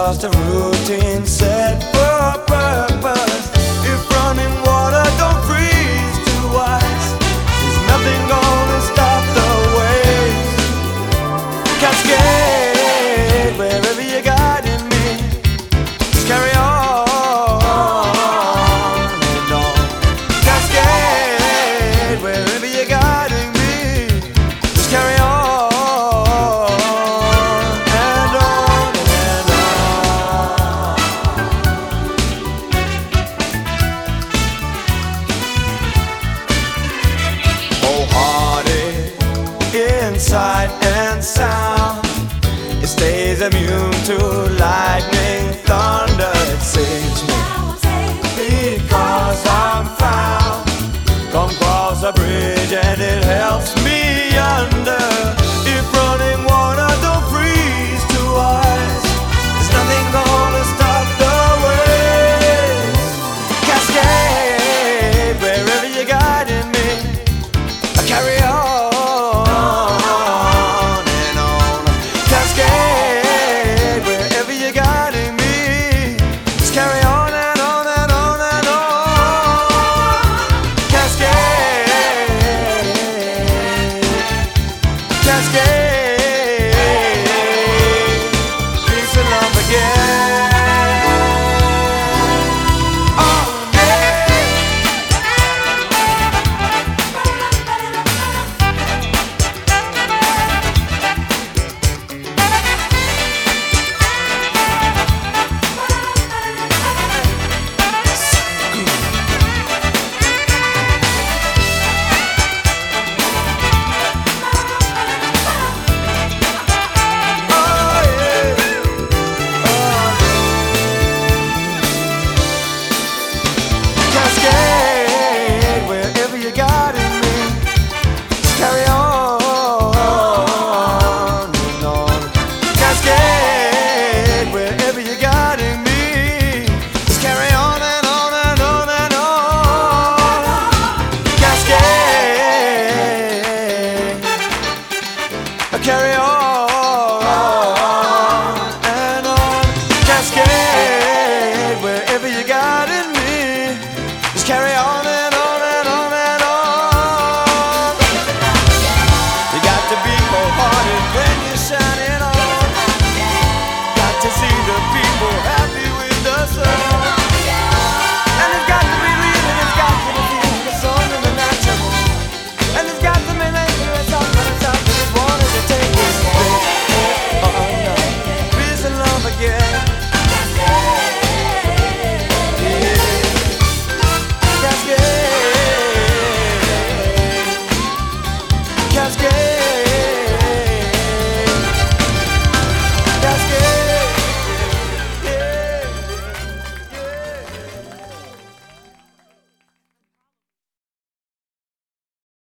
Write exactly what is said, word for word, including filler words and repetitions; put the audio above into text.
just a routine set for a purpose. If running water don't freeze to ice, there's nothing gonna stop the waves. Cascade, wherever you're guiding me, just carry on and on. Cascade, wherever you're guiding me, just carry on. Sight and sound, it stays immune to lightning, thunder. It saves me because I'm found. Come cross a bridge and it helps me under. If running water don't freeze to ice, there's nothing gonna stop the waves. Cascade, wherever you're guiding me, I carry on. Carry on and on. Cascade, wherever you're guiding me, just carry on and on and on and on. You got to be wholehearted when you're shining on. Got to see the people happy with the sun. And it's got to be real and it's got to be feeling the song of the natural. And it's got to be making it up and it's up and it's wanted to take this way. Oh no, peace and love again. Yeah. Cascade, Cascade.